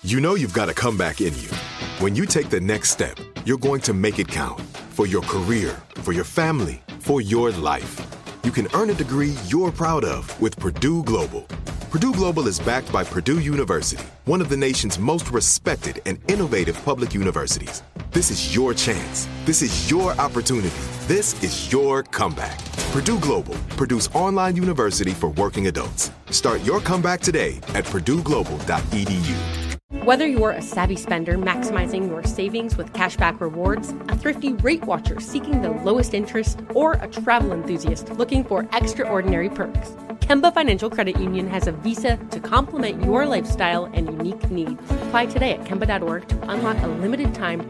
You know you've got a comeback in you. When you take the next step, you're going to make it count for your career, for your family, for your life. You can earn a degree you're proud of with Purdue Global. Purdue Global is backed by Purdue University, one of the nation's most respected and innovative public universities. This is your chance. This is your opportunity. This is your comeback. Purdue Global, Purdue's online university for working adults. Start your comeback today at purdueglobal.edu. Whether you're a savvy spender maximizing your savings with cashback rewards, a thrifty rate watcher seeking the lowest interest, or a travel enthusiast looking for extraordinary perks, Kemba Financial Credit Union has a visa to complement your lifestyle and unique needs. Apply today at Kemba.org to unlock a limited time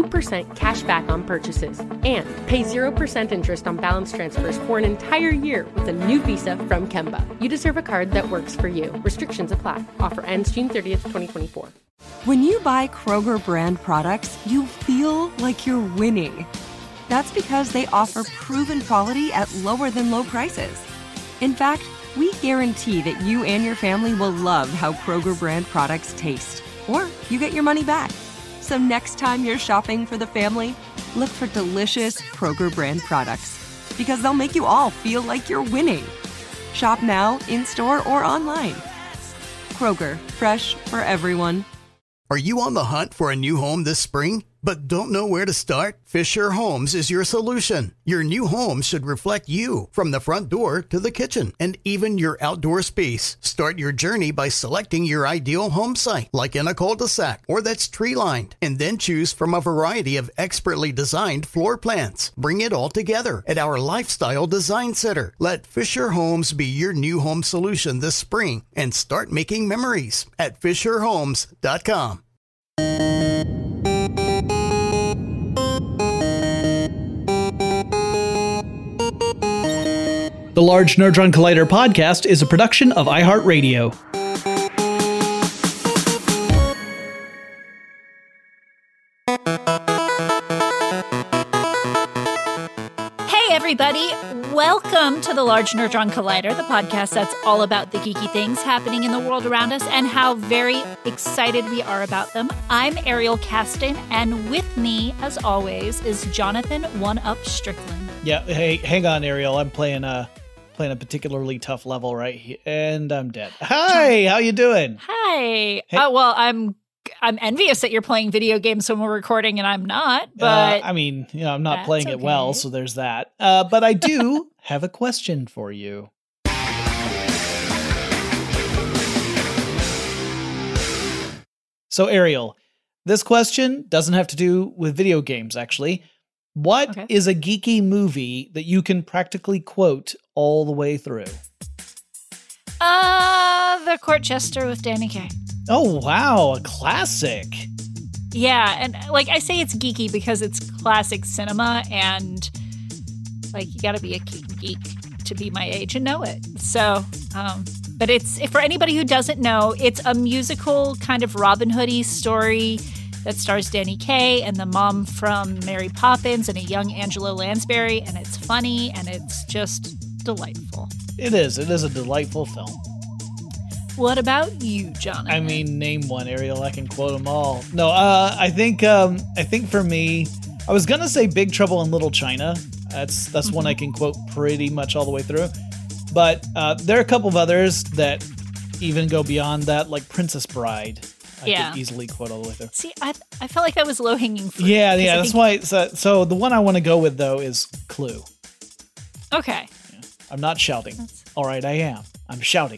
2% cash back on purchases and pay 0% interest on balance transfers for an entire year with a new visa from Kemba. You deserve a card that works for you. Restrictions apply. Offer ends June 30th, 2024. When you buy Kroger brand products, you feel like you're winning. That's because they offer proven quality at lower than low prices. In fact, we guarantee that you and your family will love how Kroger brand products taste, or you get your money back. So next time you're shopping for the family, look for delicious Kroger brand products, because they'll make you all feel like you're winning. Shop now, in-store, or online. Kroger, fresh for everyone. Are you on the hunt for a new home this spring, but don't know where to start? Fisher Homes is your solution. Your new home should reflect you, from the front door to the kitchen, and even your outdoor space. Start your journey by selecting your ideal home site, like in a cul-de-sac or that's tree-lined, and then choose from a variety of expertly designed floor plans. Bring it all together at our Lifestyle Design Center. Let Fisher Homes be your new home solution this spring and start making memories at FisherHomes.com. The Large Nerdron Collider podcast is a production of iHeartRadio. Hey, everybody. Welcome to the Large Nerdron Collider, the podcast that's all about the geeky things happening in the world around us and how very excited we are about them. I'm Ariel Caston, and with me, as always, is Jonathan One-Up Strickland. Yeah, hey, hang on, Ariel. I'm playing a particularly tough level right here, and I'm dead. Hi, how you doing? Hi. Hey. Well, I'm envious that you're playing video games when we're recording and I'm not, but I'm not playing it well, so there's that. But I do have a question for you. So, Ariel, this question doesn't have to do with video games, actually. What is a geeky movie that you can practically quote all the way through? The Court Jester with Danny Kaye. Oh, wow. A classic. Yeah. And I say it's geeky because it's classic cinema and you got to be a geek to be my age and know it. So, but it's, for anybody who doesn't know, it's a musical kind of Robin Hood-y story that stars Danny Kaye and the mom from Mary Poppins and a young Angela Lansbury, and it's funny and it's just delightful. It is. It is a delightful film. What about you, Jonathan? I mean, name one, Ariel. I can quote them all. No, I think for me, I was gonna say Big Trouble in Little China. That's one I can quote pretty much all the way through. But there are a couple of others that even go beyond that, like Princess Bride. I could easily quote all the way through. See, I felt like that was low-hanging fruit. Yeah, that's why. So the one I want to go with, though, is Clue. Okay. Yeah. I'm not shouting. All right, I am. I'm shouting.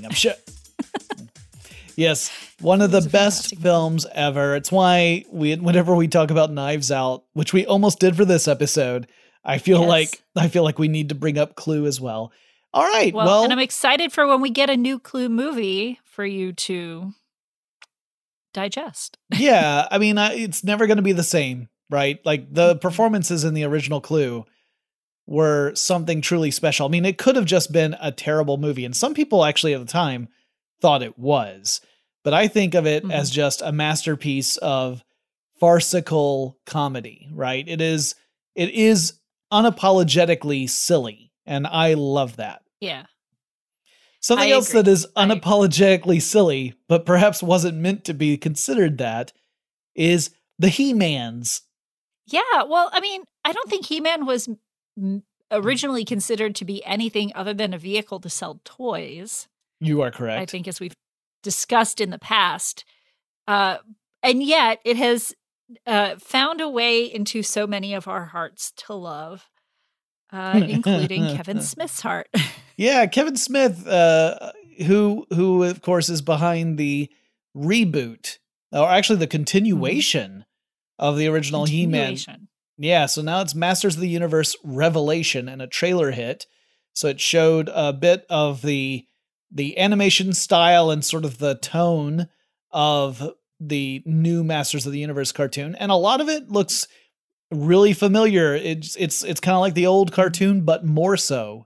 Yes, one of the best films ever. It's why whenever we talk about Knives Out, which we almost did for this episode, I feel like we need to bring up Clue as well. All right. Well, and I'm excited for when we get a new Clue movie for you to digest. Yeah, I mean, it's never going to be the same, right? Like the performances in the original Clue were something truly special. I mean, it could have just been a terrible movie, and some people actually at the time thought it was, but I think of it as just a masterpiece of farcical comedy, right? It is unapologetically silly, and I love that. Yeah. Something I else agree. that is unapologetically silly, but perhaps wasn't meant to be considered that, is the He-Mans. Yeah, well, I mean, I don't think He-Man was originally considered to be anything other than a vehicle to sell toys. You are correct. I think, as we've discussed in the past. And yet it has found a way into so many of our hearts to love, including Kevin Smith's heart. Yeah, Kevin Smith, who of course is behind the reboot, or actually the continuation of the original He-Man. Yeah, so now it's Masters of the Universe Revelation, and a trailer hit. So it showed a bit of the animation style and sort of the tone of the new Masters of the Universe cartoon, and a lot of it looks really familiar. It's kind of like the old cartoon, but more so.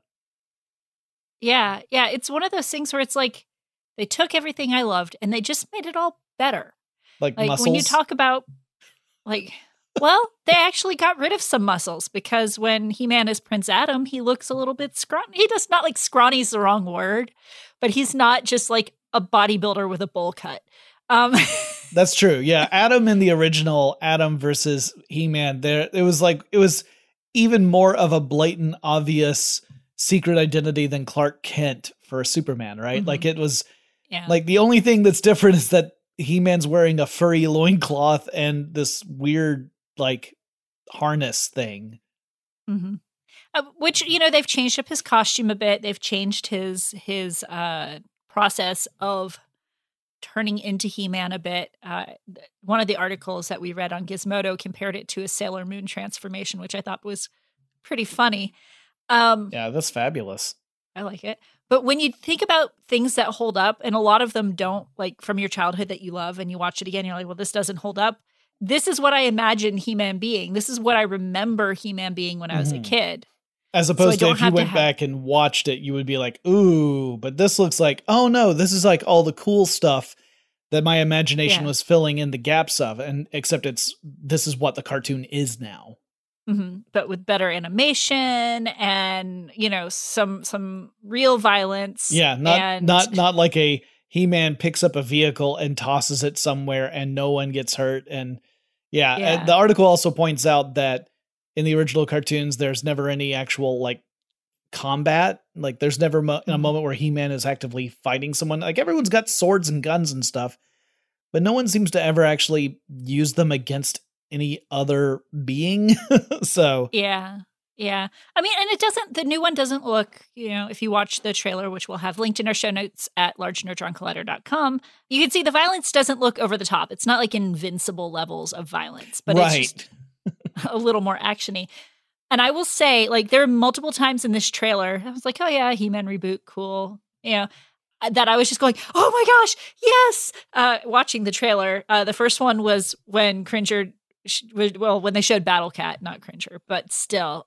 Yeah, it's one of those things where it's like they took everything I loved and they just made it all better. Like muscles? When you talk about, like, well, they actually got rid of some muscles, because when He-Man is Prince Adam, he looks a little bit scrawny. He does not, like, scrawny's the wrong word, but he's not just like a bodybuilder with a bowl cut. That's true. Yeah, Adam in the original, Adam versus He-Man, it was even more of a blatant, obvious secret identity than Clark Kent for Superman, right? Mm-hmm. Like, it was like the only thing that's different is that He-Man's wearing a furry loincloth and this weird, like, harness thing. Mm-hmm. Which, you know, they've changed up his costume a bit. They've changed his process of turning into He-Man a bit. One of the articles that we read on Gizmodo compared it to a Sailor Moon transformation, which I thought was pretty funny. Yeah, that's fabulous. I like it. But when you think about things that hold up, and a lot of them don't, like from your childhood that you love, and you watch it again, you're like, well, this doesn't hold up. This is what I imagine He-Man being. This is what I remember He-Man being when I was a kid. As opposed to if you went back and watched it, you would be like, ooh, but this looks like, oh no, this is like all the cool stuff that my imagination was filling in the gaps of, and except this is what the cartoon is now. Mm-hmm. But with better animation and, you know, some real violence. Yeah, not like a He-Man picks up a vehicle and tosses it somewhere and no one gets hurt. And the article also points out that in the original cartoons, there's never any actual, like, combat. Like, there's never a moment where He-Man is actively fighting someone. Like, everyone's got swords and guns and stuff, but no one seems to ever actually use them against any other being. So yeah. I mean, and the new one doesn't look, you know, if you watch the trailer, which we'll have linked in our show notes at largenerdroncollider.com, you can see the violence doesn't look over the top. It's not like Invincible levels of violence, but it's just a little more actiony. And I will say, like, there are multiple times in this trailer, I was like, oh yeah, He-Man reboot, cool. You know, that I was just going, oh my gosh, yes! Watching the trailer. The first one was when Cringer, when they showed Battle Cat, not Cringer, but still,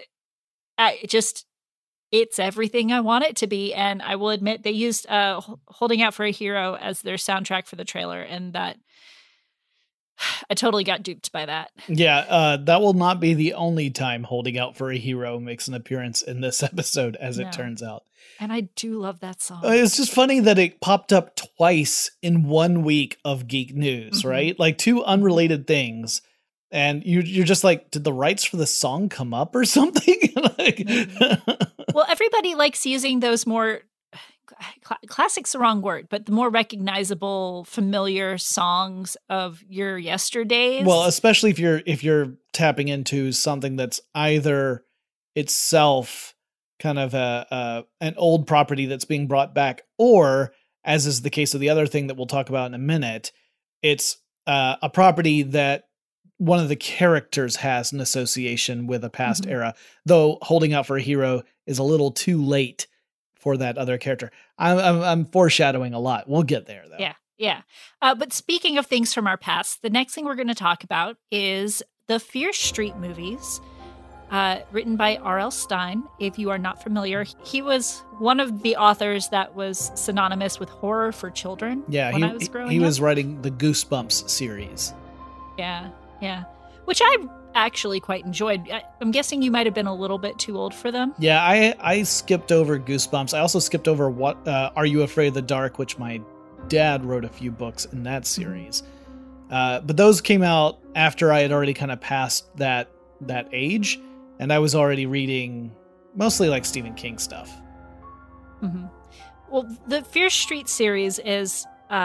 it's everything I want it to be. And I will admit, they used Holding Out for a Hero as their soundtrack for the trailer, and that I totally got duped by that. Yeah, that will not be the only time Holding Out for a Hero makes an appearance in this episode, as it turns out. And I do love that song. It's just funny that it popped up twice in 1 week of Geek News, right? Like, two unrelated things. And you're just like, did the rights for the song come up or something? Well, everybody likes using those more... classic's the wrong word, but the more recognizable, familiar songs of your yesterdays. Well, especially if you're tapping into something that's either itself kind of an old property that's being brought back, or, as is the case of the other thing that we'll talk about in a minute, it's a property that one of the characters has an association with a past era, though Holding Out for a Hero is a little too late for that other character. I'm foreshadowing a lot. We'll get there, though. Yeah. But speaking of things from our past, the next thing we're going to talk about is the Fear Street movies, written by R.L. Stine. If you are not familiar, he was one of the authors that was synonymous with horror for children. Yeah, he was writing the Goosebumps series. Yeah. Which I actually quite enjoyed. I'm guessing you might have been a little bit too old for them. Yeah, I skipped over Goosebumps. I also skipped over what Are You Afraid of the Dark, which my dad wrote a few books in that series. But those came out after I had already kind of passed that age, and I was already reading mostly like Stephen King stuff. Mm-hmm. Well, the Fear Street series is,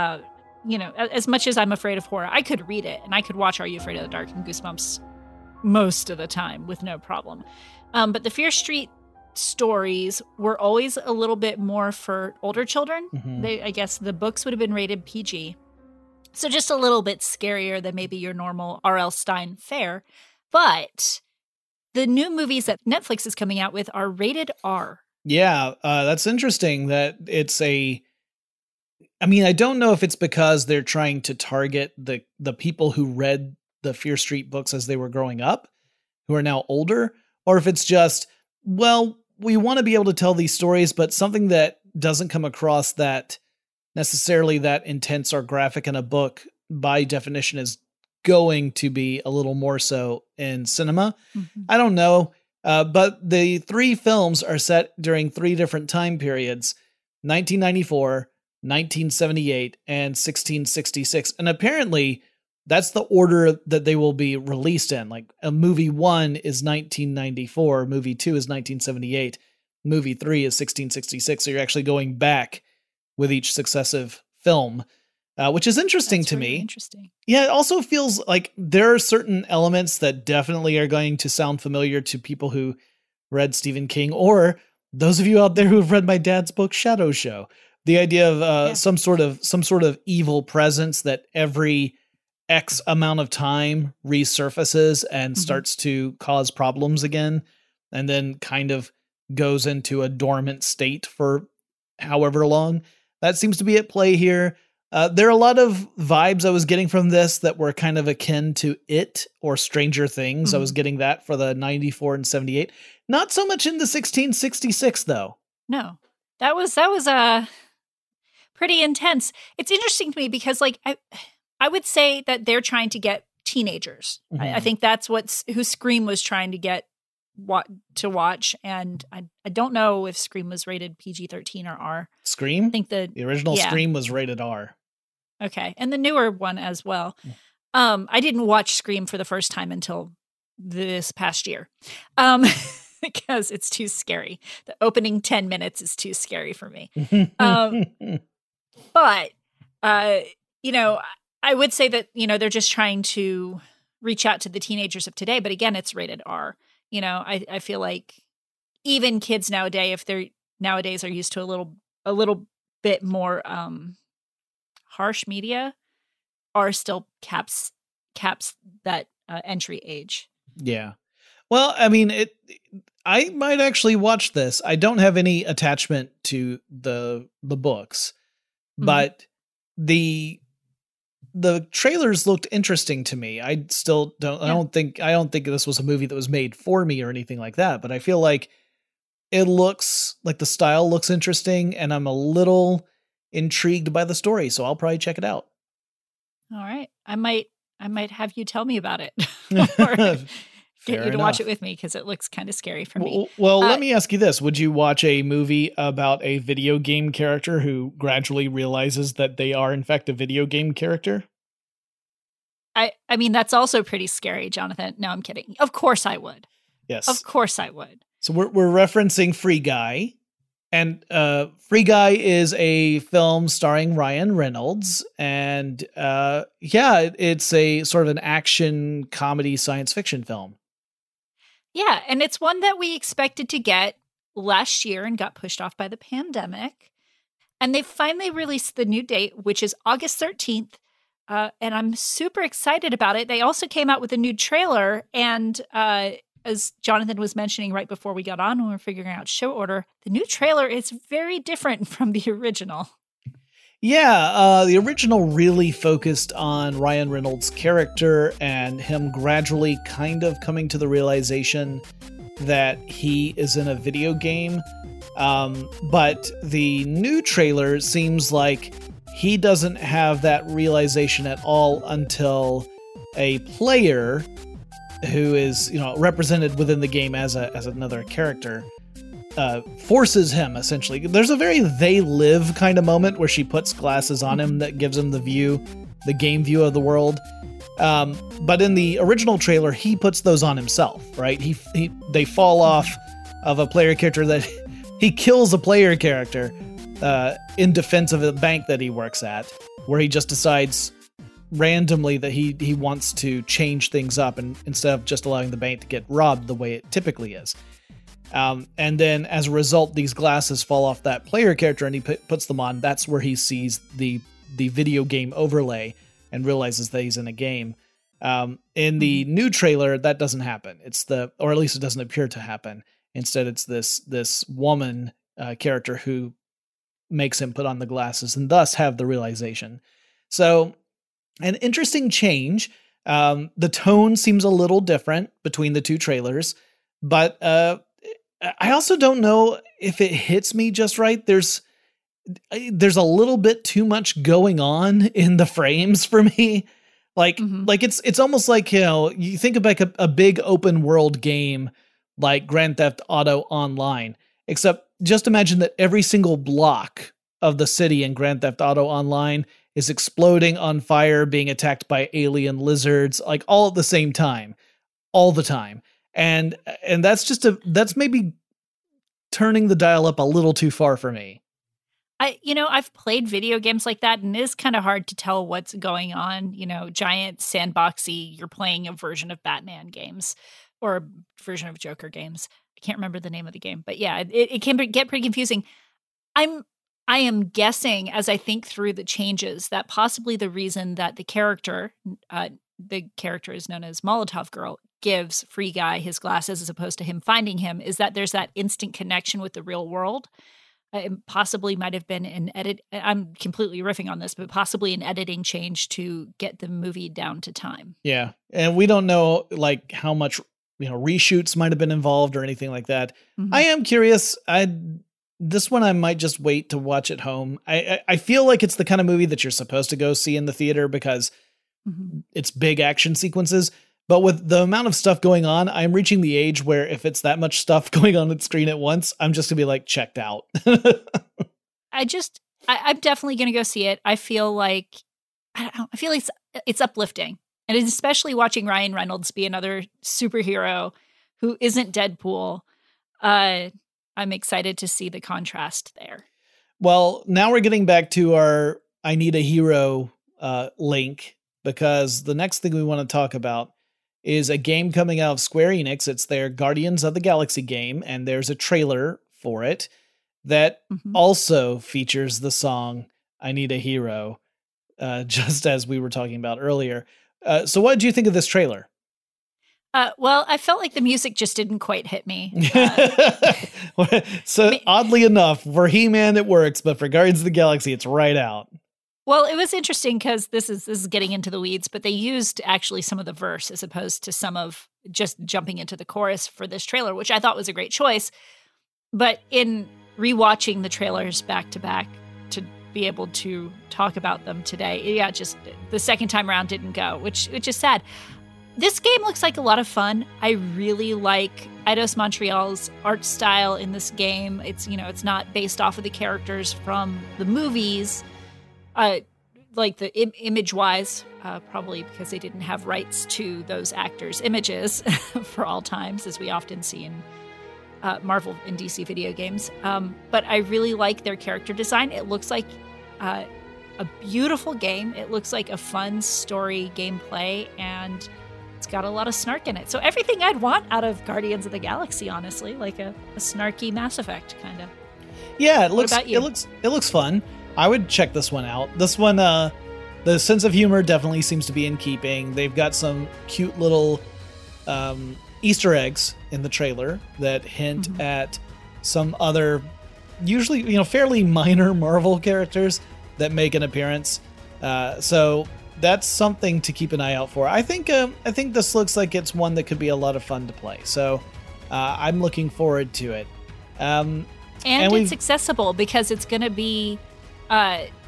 as much as I'm afraid of horror, I could read it and I could watch Are You Afraid of the Dark and Goosebumps most of the time with no problem. But the Fear Street stories were always a little bit more for older children. Mm-hmm. I guess the books would have been rated PG. So just a little bit scarier than maybe your normal R.L. Stine fare. But the new movies that Netflix is coming out with are rated R. Yeah, that's interesting that it's I don't know if it's because they're trying to target the people who read the Fear Street books as they were growing up, who are now older, or if it's just, well, we want to be able to tell these stories, but something that doesn't come across that necessarily that intense or graphic in a book, by definition, is going to be a little more so in cinema. Mm-hmm. I don't know. But the 3 films are set during 3 different time periods, 1994, 1978, and 1666. And apparently that's the order that they will be released in. Like movie 1 is 1994, movie 2 is 1978, movie 3 is 1666. So you're actually going back with each successive film, which is interesting to me. Interesting. Yeah, it also feels like there are certain elements that definitely are going to sound familiar to people who read Stephen King, or those of you out there who have read my dad's book, Shadow Show. The idea of some sort of evil presence that every X amount of time resurfaces and starts to cause problems again, and then kind of goes into a dormant state for however long. That seems to be at play here. There are a lot of vibes I was getting from this that were kind of akin to It or Stranger Things. I was getting that for the 94 and 78. Not so much in the 1666, though. No, that was pretty intense. It's interesting to me because, like, I would say that they're trying to get teenagers. Mm-hmm. I think that's who Scream was trying to get to watch, and I don't know if Scream was rated PG-13 or R. Scream? I think the original Scream was rated R. Okay, and the newer one as well. I didn't watch Scream for the first time until this past year, because it's too scary. The opening 10 minutes is too scary for me. But I would say that they're just trying to reach out to the teenagers of today. But again, it's rated R. I feel like even kids nowadays, are used to a little bit more harsh media, are still caps that entry age. Yeah. Well, I mean, I might actually watch this. I don't have any attachment to the books, but the trailers looked interesting to me. I still don't. Yeah. I don't think this was a movie that was made for me or anything like that. But I feel like it looks like the style looks interesting, and I'm a little intrigued by the story. So I'll probably check it out. All right, I might have you tell me about it, or get you to watch it with me because it looks kind of scary for me. Well, let me ask you this: would you watch a movie about a video game character who gradually realizes that they are in fact a video game character? I mean, that's also pretty scary, Jonathan. No, I'm kidding. Of course I would. Yes. Of course I would. So we're referencing Free Guy. And Free Guy is a film starring Ryan Reynolds. And it's a sort of an action comedy science fiction film. Yeah, and it's one that we expected to get last year and got pushed off by the pandemic. And they finally released the new date, which is August 13th. And I'm super excited about it. They also came out with a new trailer. And as Jonathan was mentioning right before we got on when we were figuring out show order, the new trailer is very different from the original. Yeah, the original really focused on Ryan Reynolds' character and him gradually kind of coming to the realization that he is in a video game. But the new trailer seems like he doesn't have that realization at all until a player who is, you know, represented within the game as another character, forces him essentially. There's a very they live kind of moment where she puts glasses on him that gives him the game view of the world. But in the original trailer, he puts those on himself, right? They fall off of a player character that he kills a player character in defense of a bank that he works at, where he just decides randomly that he wants to change things up and instead of just allowing the bank to get robbed the way it typically is. And then as a result, these glasses fall off that player character and he puts them on. That's where he sees the video game overlay and realizes that he's in a game. In the new trailer, that doesn't happen. Or at least it doesn't appear to happen. Instead, it's this woman character who makes him put on the glasses and thus have the realization. So an interesting change. The tone seems a little different between the two trailers, but I also don't know if it hits me just right. There's a little bit too much going on in the frames for me. Like it's almost like, you know, you think about a big open world game like Grand Theft Auto Online, except just imagine that every single block of the city in Grand Theft Auto Online is exploding on fire, being attacked by alien lizards, like all at the same time, all the time. And that's maybe turning the dial up a little too far for me. I've played video games like that, and it is kind of hard to tell what's going on. You know, giant sandboxy, you're playing a version of Batman games or a version of Joker games. I can't remember the name of the game, but yeah, it can get pretty confusing. I am guessing as I think through the changes that possibly the reason that the character is known as Molotov Girl, gives Free Guy his glasses as opposed to him finding him is that there's that instant connection with the real world. It possibly might have been an edit. I'm completely riffing on this, but possibly an editing change to get the movie down to time. Yeah. And we don't know like how much, you know, reshoots might have been involved or anything like that. Mm-hmm. I am curious. This one I might just wait to watch at home. I feel like it's the kind of movie that you're supposed to go see in the theater because it's big action sequences. But with the amount of stuff going on, I'm reaching the age where if it's that much stuff going on screen at once, I'm just gonna be like checked out. I'm definitely gonna go see it. I feel like it's uplifting, and especially watching Ryan Reynolds be another superhero who isn't Deadpool. I'm excited to see the contrast there. Well, now we're getting back to our I Need a Hero link, because the next thing we want to talk about is a game coming out of Square Enix. It's their Guardians of the Galaxy game, and there's a trailer for it that also features the song I Need a Hero, just as we were talking about earlier. So what did you think of this trailer? Well, I felt like the music just didn't quite hit me. Oddly enough, for He-Man it works, but for Guardians of the Galaxy, it's right out. Well, it was interesting because this is getting into the weeds, but they used actually some of the verse as opposed to some of just jumping into the chorus for this trailer, which I thought was a great choice. But in rewatching the trailers back to back to be able to talk about them today, just the second time around didn't go, which is sad. This game looks like a lot of fun. I really like Eidos Montreal's art style in this game. It's not based off of the characters from the movies. Like the image-wise, probably because they didn't have rights to those actors' images for all times, as we often see in Marvel and DC video games. But I really like their character design. It looks like a beautiful game. It looks like a fun story gameplay, and it's got a lot of snark in it. So everything I'd want out of Guardians of the Galaxy, honestly, like a snarky Mass Effect kind of. Yeah, it looks fun. I would check this one out. This one, the sense of humor definitely seems to be in keeping. They've got some cute little Easter eggs in the trailer that hint at some other, usually fairly minor Marvel characters that make an appearance. So that's something to keep an eye out for. I think this looks like it's one that could be a lot of fun to play. So I'm looking forward to it. And it's accessible because it's going to be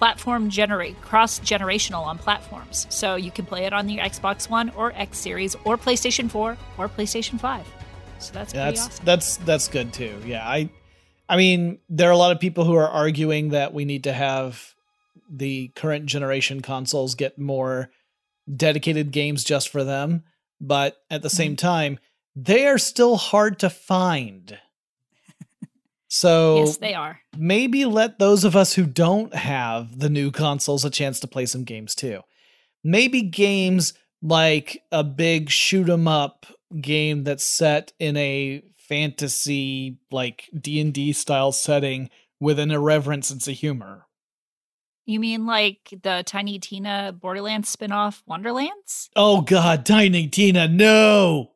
cross-generational on platforms. So you can play it on the Xbox One or X Series or PlayStation 4 or PlayStation 5. So that's pretty awesome. That's good too. Yeah, I mean, there are a lot of people who are arguing that we need to have the current generation consoles get more dedicated games just for them, but at the same time, they are still hard to find. So yes, they are. Maybe let those of us who don't have the new consoles a chance to play some games too. Maybe games like a big shoot 'em up game that's set in a fantasy like D&D style setting with an irreverent sense of humor. You mean like the Tiny Tina Borderlands spinoff Wonderlands? Oh God, Tiny Tina, no!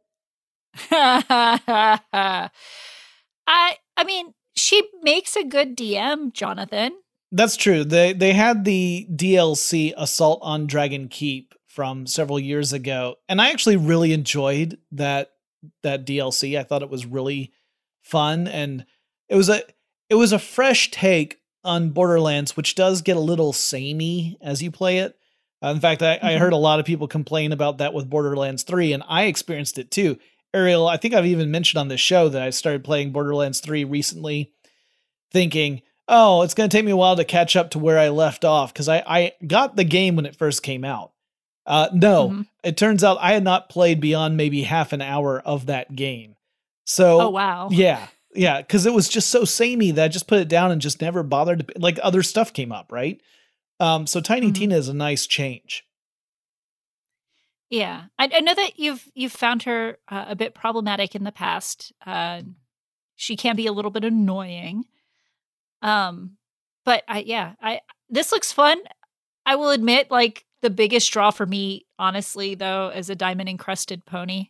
I mean, she makes a good DM, Jonathan. That's true. They had the DLC Assault on Dragon Keep from several years ago, and I actually really enjoyed that DLC. I thought it was really fun, and it was a fresh take on Borderlands, which does get a little samey as you play it. In fact, I heard a lot of people complain about that with Borderlands 3, and I experienced it too. Ariel, I think I've even mentioned on this show that I started playing Borderlands 3 recently, thinking, oh, it's going to take me a while to catch up to where I left off, because I got the game when it first came out. It turns out I had not played beyond maybe half an hour of that game. So, oh, wow. Yeah, because it was just so samey that I just put it down and just never bothered to, like, other stuff came up, right? So Tiny Tina is a nice change. Yeah, I know that you've found her a bit problematic in the past. She can be a little bit annoying. But this looks fun. I will admit, like, the biggest draw for me, honestly, though, is a diamond encrusted pony.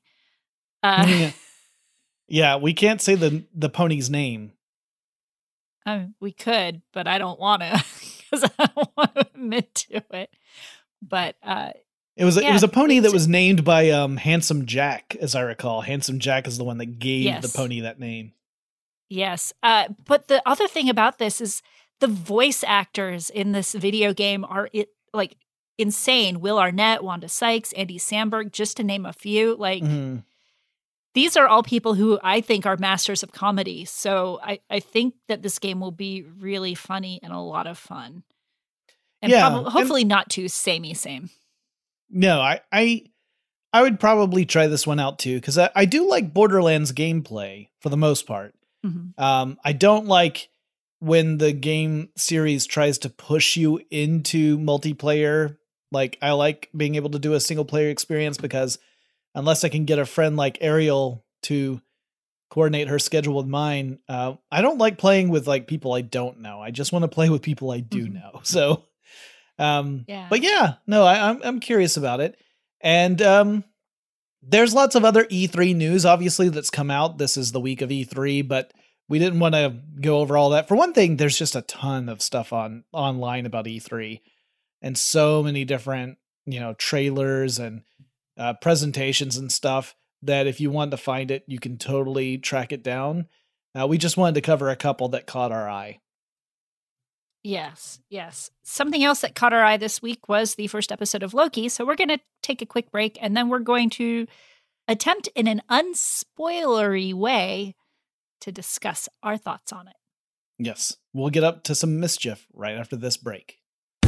Yeah, we can't say the pony's name. We could, but I don't want to because I don't want to admit to it. But it was a pony that was named by Handsome Jack, as I recall. Handsome Jack is the one that gave the pony that name. Yes, but the other thing about this is the voice actors in this video game are insane. Will Arnett, Wanda Sykes, Andy Samberg, just to name a few. Like, these are all people who I think are masters of comedy. So I think that this game will be really funny and a lot of fun. And hopefully not too samey same. No, I would probably try this one out too, because I do like Borderlands gameplay for the most part. I don't like when the game series tries to push you into multiplayer. Like, I like being able to do a single player experience, because unless I can get a friend like Ariel to coordinate her schedule with mine, I don't like playing with like people I don't know. I just want to play with people I do know. So, but yeah, no, I'm curious about it. And there's lots of other E3 news, obviously, that's come out. This is the week of E3, but we didn't want to go over all that. For one thing, there's just a ton of stuff online about E3, and so many different, trailers and presentations and stuff that if you want to find it, you can totally track it down. We just wanted to cover a couple that caught our eye. Yes. Something else that caught our eye this week was the first episode of Loki. So we're going to take a quick break, and then we're going to attempt in an unspoilery way to discuss our thoughts on it. Yes. We'll get up to some mischief right after this break.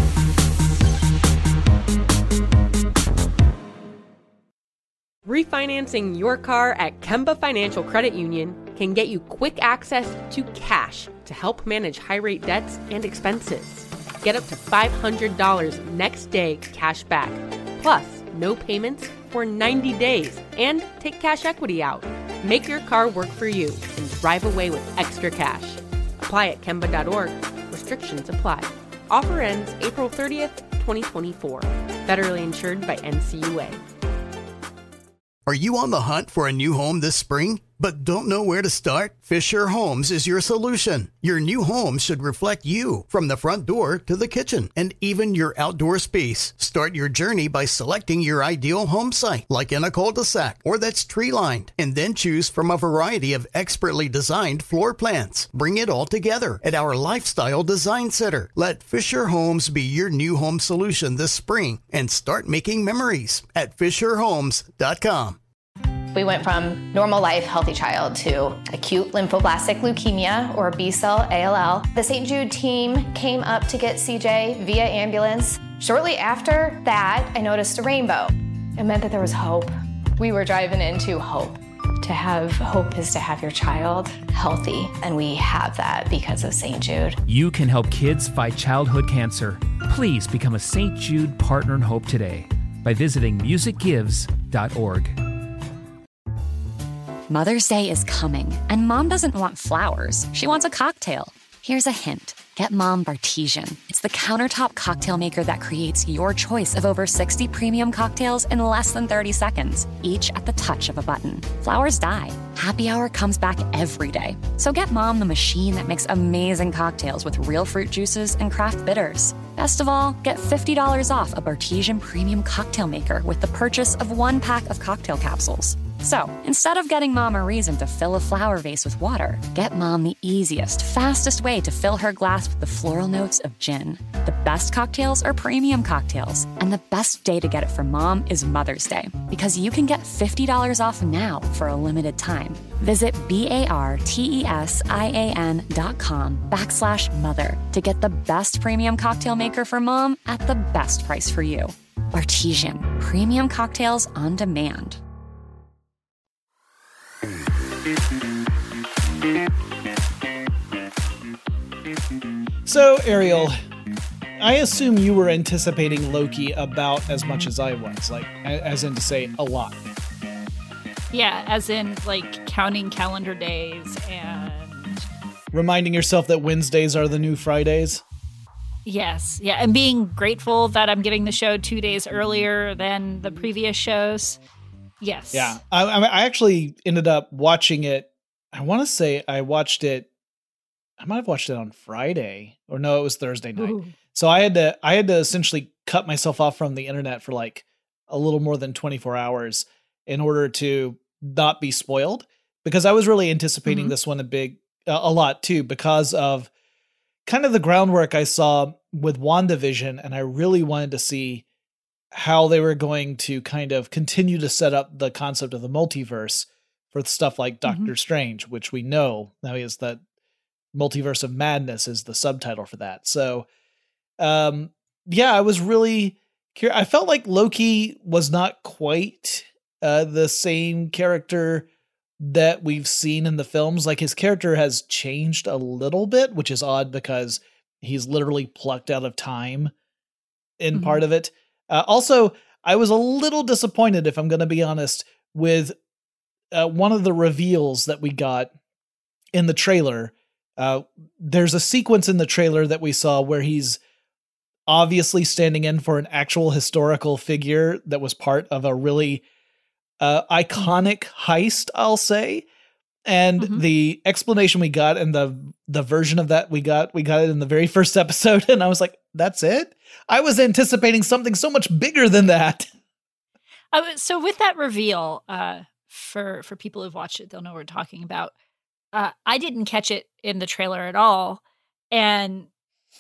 Refinancing your car at Kemba Financial Credit Union can get you quick access to cash to help manage high-rate debts and expenses. Get up to $500 next day cash back, plus no payments for 90 days, and take cash equity out. Make your car work for you and drive away with extra cash. Apply at Kemba.org. Restrictions apply. Offer ends April 30th, 2024. Federally insured by NCUA. Are you on the hunt for a new home this spring? But don't know where to start? Fisher Homes is your solution. Your new home should reflect you from the front door to the kitchen and even your outdoor space. Start your journey by selecting your ideal home site, like in a cul-de-sac or that's tree-lined, and then choose from a variety of expertly designed floor plans. Bring it all together at our Lifestyle Design Center. Let Fisher Homes be your new home solution this spring and start making memories at FisherHomes.com. We went from normal life, healthy child to acute lymphoblastic leukemia or B-cell ALL. The St. Jude team came up to get CJ via ambulance. Shortly after that, I noticed a rainbow. It meant that there was hope. We were driving into hope. To have hope is to have your child healthy, and we have that because of St. Jude. You can help kids fight childhood cancer. Please become a St. Jude Partner in Hope today by visiting musicgives.org. Mother's Day is coming, and Mom doesn't want flowers. She wants a cocktail. Here's a hint. Get Mom Bartesian. It's the countertop cocktail maker that creates your choice of over 60 premium cocktails in less than 30 seconds, each at the touch of a button. Flowers die. Happy Hour comes back every day. So get Mom the machine that makes amazing cocktails with real fruit juices and craft bitters. Best of all, get $50 off a Bartesian premium cocktail maker with the purchase of 1 pack of cocktail capsules. So, instead of getting Mom a reason to fill a flower vase with water, get Mom the easiest, fastest way to fill her glass with the floral notes of gin. The best cocktails are premium cocktails, and the best day to get it for Mom is Mother's Day, because you can get $50 off now for a limited time. Visit BARTESIAN.com/mother to get the best premium cocktail maker for Mom at the best price for you. Bartesian, premium cocktails on demand. So, Ariel, I assume you were anticipating Loki about as much as I was, like, as in to say a lot. Yeah, as in, like, counting calendar days and... reminding yourself that Wednesdays are the new Fridays? Yes, yeah, and being grateful that I'm getting the show 2 days earlier than the previous shows. Yes. Yeah, I actually ended up watching it. I want to say I might have watched it on Friday, or no, it was Thursday night. Ooh. So I had to essentially cut myself off from the internet for like a little more than 24 hours in order to not be spoiled, because I was really anticipating this one a lot too, because of kind of the groundwork I saw with WandaVision, and I really wanted to see how they were going to kind of continue to set up the concept of the multiverse for stuff like Doctor Strange, which we know now is that Multiverse of Madness is the subtitle for that. So, yeah, I was really curious. I felt like Loki was not quite the same character that we've seen in the films. Like, his character has changed a little bit, which is odd because he's literally plucked out of time in part of it. Also, I was a little disappointed, if I'm going to be honest, with one of the reveals that we got in the trailer. There's a sequence in the trailer that we saw where he's obviously standing in for an actual historical figure that was part of a really iconic heist, I'll say. And the explanation we got and the version of that we got it in the very first episode. And I was like, that's it? I was anticipating something so much bigger than that. So with that reveal, for people who've watched it, they'll know what we're talking about. I didn't catch it in the trailer at all. And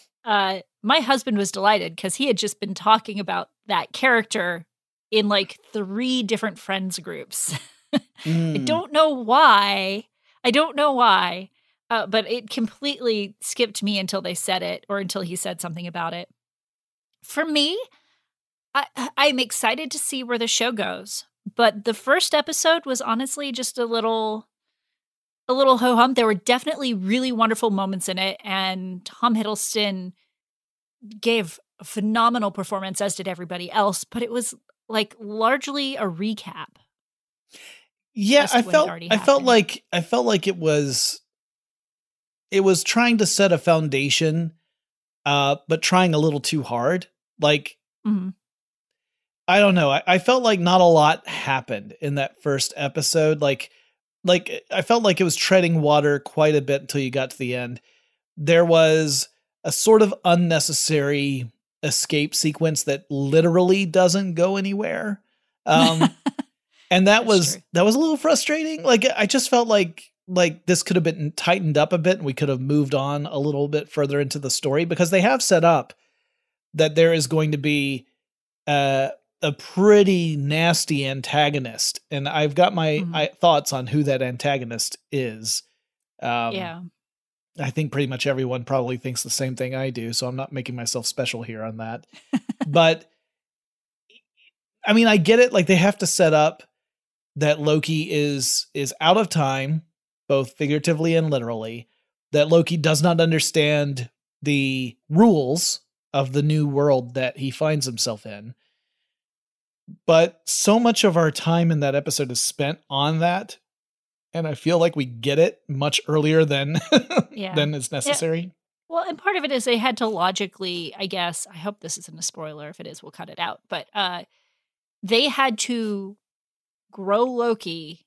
my husband was delighted because he had just been talking about that character in like 3 different friends groups. I don't know why, but it completely skipped me until they said it, or until he said something about it. For me, I'm excited to see where the show goes. But the first episode was honestly just a little ho-hum. There were definitely really wonderful moments in it, and Tom Hiddleston gave a phenomenal performance, as did everybody else, but it was like largely a recap. Yeah, I felt like it was trying to set a foundation, but trying a little too hard. Like, I don't know. I felt like not a lot happened in that first episode. Like, like, I felt like it was treading water quite a bit until you got to the end. There was a sort of unnecessary escape sequence that literally doesn't go anywhere. And that was a little frustrating. Like, I just felt like this could have been tightened up a bit and we could have moved on a little bit further into the story, because they have set up that there is going to be a pretty nasty antagonist. And I've got my thoughts on who that antagonist is. Yeah. I think pretty much everyone probably thinks the same thing I do, so I'm not making myself special here on that. But I mean, I get it. Like, they have to set up that Loki is out of time, both figuratively and literally, that Loki does not understand the rules of the new world that he finds himself in. But so much of our time in that episode is spent on that, and I feel like we get it much earlier than than is necessary. Yeah. Well, and part of it is they had to logically, I guess, I hope this isn't a spoiler. If it is, we'll cut it out. But they had to grow Loki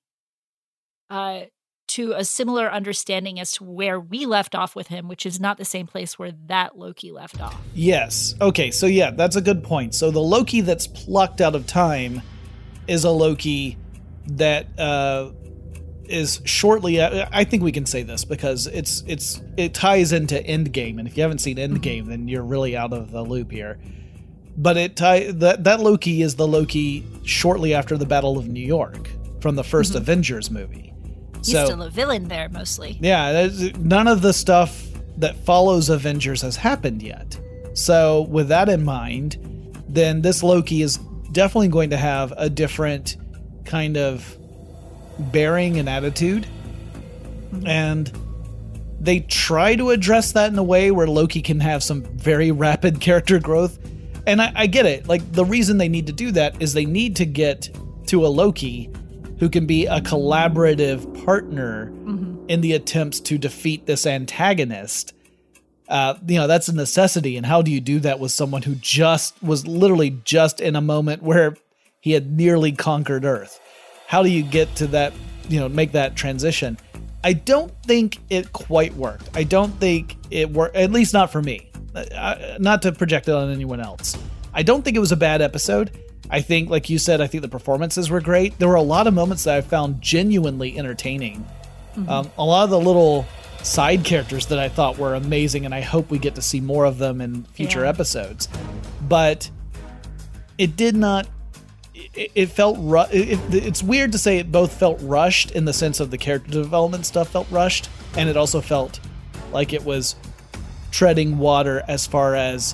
to a similar understanding as to where we left off with him, which is not the same place where that Loki left off. Yes. Okay, so yeah, that's a good point. So the Loki that's plucked out of time is a Loki that is shortly, I think we can say this because it ties into Endgame, and if you haven't seen Endgame, then you're really out of the loop here. But that Loki is the Loki shortly after the Battle of New York from the first Avengers movie. He's still a villain there, mostly. Yeah, none of the stuff that follows Avengers has happened yet. So with that in mind, then this Loki is definitely going to have a different kind of bearing and attitude. And they try to address that in a way where Loki can have some very rapid character growth. And I get it. Like, the reason they need to do that is they need to get to a Loki who can be a collaborative partner in the attempts to defeat this antagonist. That's a necessity. And how do you do that with someone who was literally just in a moment where he had nearly conquered Earth? How do you get to that, make that transition? I don't think it quite worked. I don't think it worked, at least not for me. Not to project it on anyone else. I don't think it was a bad episode. I think, like you said, I think the performances were great. There were a lot of moments that I found genuinely entertaining. A lot of the little side characters that I thought were amazing, and I hope we get to see more of them in future episodes. But it did not... It felt... It's weird to say it both felt rushed in the sense of the character development stuff felt rushed, and it also felt like it was treading water as far as,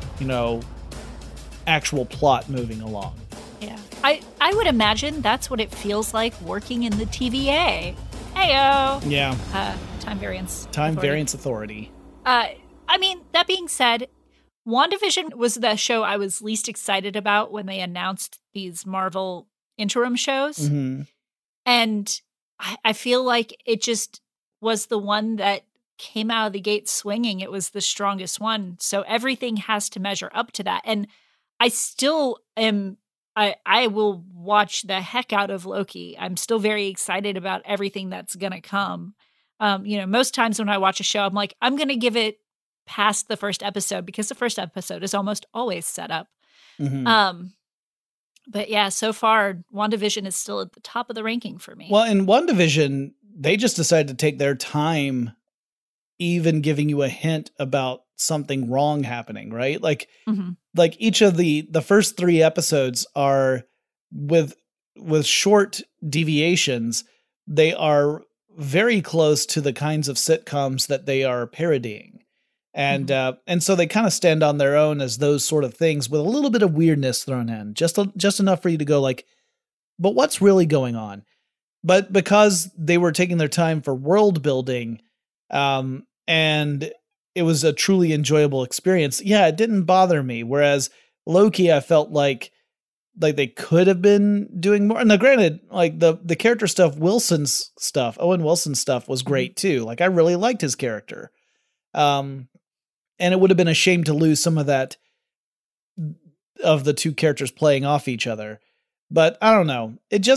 actual plot moving along. Yeah. I would imagine that's what it feels like working in the TVA. Heyo. Yeah. Time Variance Authority. I mean, that being said, WandaVision was the show I was least excited about when they announced these Marvel interim shows. Mm-hmm. And I feel like it just was the one that came out of the gate swinging. It was the strongest one. So everything has to measure up to that. And I still am, I will watch the heck out of Loki. I'm still very excited about everything that's going to come. Most times when I watch a show, I'm like, I'm going to give it past the first episode because the first episode is almost always set up. Mm-hmm. But yeah, so far, WandaVision is still at the top of the ranking for me. Well, in WandaVision, they just decided to take their time even giving you a hint about something wrong happening, right? Like each of the first 3 episodes are with short deviations. They are very close to the kinds of sitcoms that they are parodying. And so they kind of stand on their own as those sort of things with a little bit of weirdness thrown in, just enough for you to go like, but what's really going on? But because they were taking their time for world building, and it was a truly enjoyable experience. Yeah, it didn't bother me. Whereas Loki, I felt like they could have been doing more. Now, granted, like the character stuff, Owen Wilson's stuff was great too. Like, I really liked his character. And it would have been a shame to lose some of that of the two characters playing off each other. But I don't know. It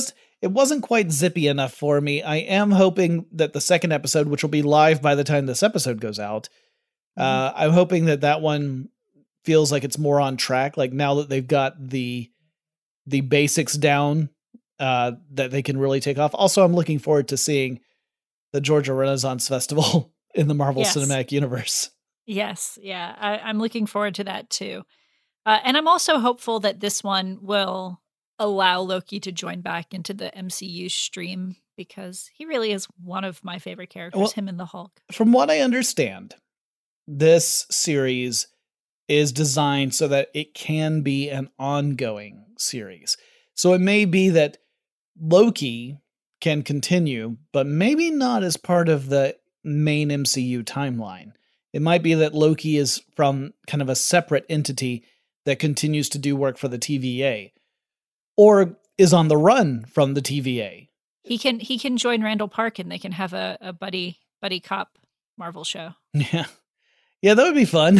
it wasn't quite zippy enough for me. I am hoping that the second episode, which will be live by the time this episode goes out, I'm hoping that one feels like it's more on track. Like now that they've got the basics down, that they can really take off. Also, I'm looking forward to seeing the Georgia Renaissance Festival in the Marvel Cinematic Universe. Yes. Yeah. I'm looking forward to that too. And I'm also hopeful that this one will allow Loki to join back into the MCU stream, because he really is one of my favorite characters, him and the Hulk. From what I understand, this series is designed so that it can be an ongoing series. So it may be that Loki can continue, but maybe not as part of the main MCU timeline. It might be that Loki is from kind of a separate entity that continues to do work for the TVA, or is on the run from the TVA. He can join Randall Park and they can have a buddy cop Marvel show. Yeah. Yeah, that would be fun.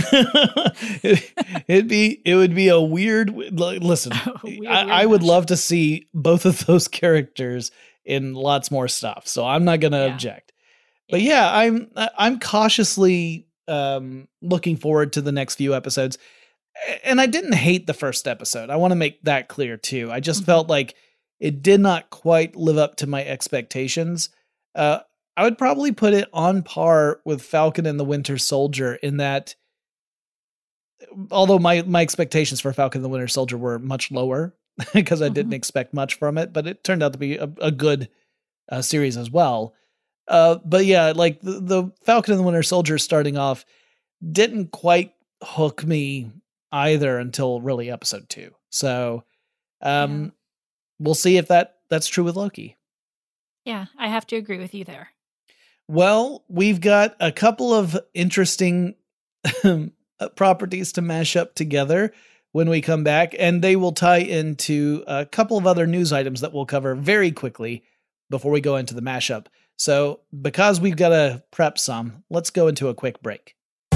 It would be a weird, listen, I would love to see both of those characters in lots more stuff. So I'm not going to object. But I'm cautiously looking forward to the next few episodes. And I didn't hate the first episode. I want to make that clear too. I just felt like it did not quite live up to my expectations. I would probably put it on par with Falcon and the Winter Soldier in that, although my expectations for Falcon and the Winter Soldier were much lower because I didn't expect much from it, but it turned out to be a good series as well. But yeah, like the Falcon and the Winter Soldier starting off didn't quite hook me either until really episode 2. So we'll see if that's true with Loki. Yeah, I have to agree with you there. Well, we've got a couple of interesting properties to mash up together when we come back, and they will tie into a couple of other news items that we'll cover very quickly before we go into the mashup. So because we've got to prep some, let's go into a quick break.